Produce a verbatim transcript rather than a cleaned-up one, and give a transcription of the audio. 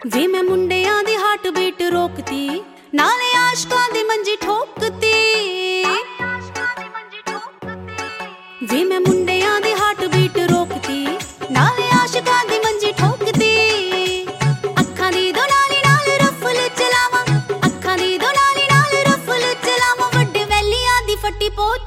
ਵੇ ਮੈਂ ਮੁੰਡਿਆਂ ਦੀ heart beat ਰੋਕਤੀ, ਨਾਲੇ ਆਸ਼ਕਾਂ ਦੀ ਮੰਜੀ ਠੋਕਤੀ। ਵੇ ਮੈਂ ਮੁੰਡਿਆਂ ਦੀ ਹਾਰਟ ਬੀਟ ਰੋਕਤੀ, ਨਾਲੇ ਆਸ਼ਕਾਂ ਦੀ ਮੰਜੀ ਠੋਕਤੀ। ਅੱਖਾਂ ਦੀ ਦੁਨਾਲੀ ਨਾਲ ਰਫਲ ਚਲਾਵਾਂ, ਅੱਖਾਂ ਦੀ ਦੁਨਾਲੀ ਨਾਲ ਰਫਲ ਚਲਾਵਾਂ। ਵੱਡੇ ਵੈਲੀਆਂ ਦੀ ਫੱਟੀ ਪੋਚ